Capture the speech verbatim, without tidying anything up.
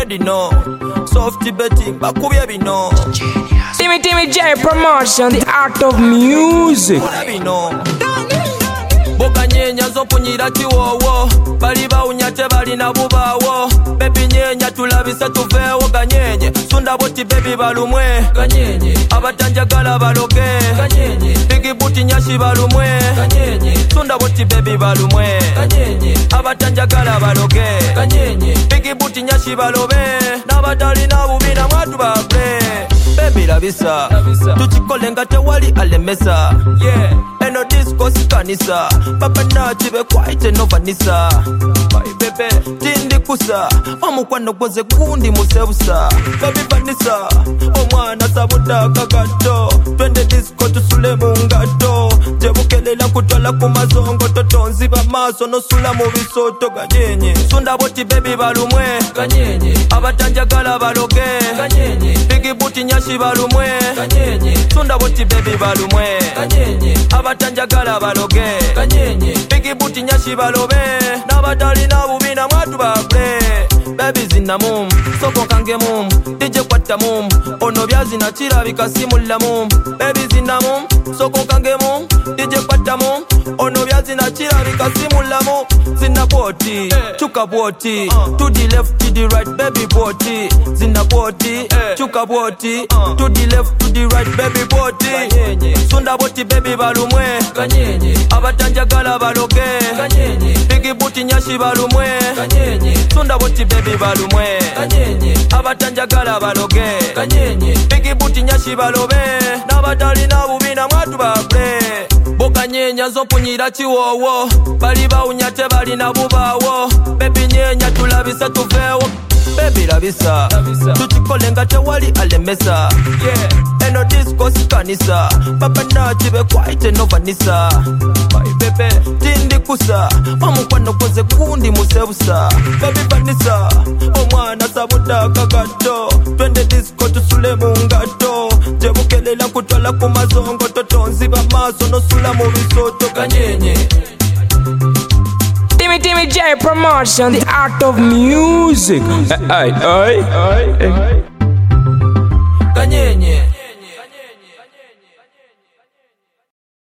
already know. Soft betting, bakubye bino. Timmy Timmy J Promotion, the art of music. Boka nyenya zopunyira kiwowo, bali bawunyate bali na bubawo. Baby nyenya tulabise tuveewo ganyenye, sunda boti baby balumwe ganyenye, abatanjagala baloge ganyenye, bigi buti nyashi balumwe ganyenye, sunda boti baby balumwe ganyenye, abatanjagala baloge ganyenye, bigi buti nyashi balobe, nabatali na bubina mwatu babre. Baby labisa, tuchikole nga tewali alemesa. Yeah, eno disco sikanisa, papa na chibe kwaite no vanisa. My baby, tindi kusa, omukwano gwoze gundi musebusa. Baby vanisa, omwana sabuda kagato, twende disco tusule mungato. Jebukelela kutwala kumazongo, totonzi bamaso no sula mubisoto ganyenye. Sunda boti baby balumwe ganyenye, abatanjagala baloge ganyenye, bigi buti nyashi balumwe ganyenye, sunda boti baby balumwe ganyenye, abatanjagala baloge ganyenye, bigi buti nyashi balobe, nabatali na bubina mwatu babre. Baby zina mum, soko kange mum, D J kwata mum, ono byazi na chira bikasimula mum. Baby zina mum, soko kange mum, D J kwata mum, ono byazi na chira bikasimula mum. Zina boti, chuka boti, to the left to the right baby boti. Zina boti, chuka boti, to the left to the right baby boti. Sunda boti baby balumwe ganyenye, abatanjagala baloge ganyenye, bigi buti nyashi balumwe ganyenye, sunda boti baby balumwe ganyenye, abatanjagala baloge ganyenye, bigi buti nyashi balobe, nabatali na bubina mwatu babre. Boka nyenya zopunyira kiwowo, bali bawunyate bali na bubawo. Baby nyenya tulabise tuveewo. Baby labisa, tuchikole nga tewali alemesa. Yeah, eno disco sikanisa, papa na chibe kwaite no vanisa. My baby, tindi kusa, omukwano gwoze gundi musebusa. Baby vanisa, omwana sabuda kagato, twende disco tusule mungato. Jebukelela kutwala kumazongo, totonzi bamaso no sula mubisoto ganyenye. Timmy Timmy J Promotion, the art of music. Ay, ay, ay, ay. Ganyenye.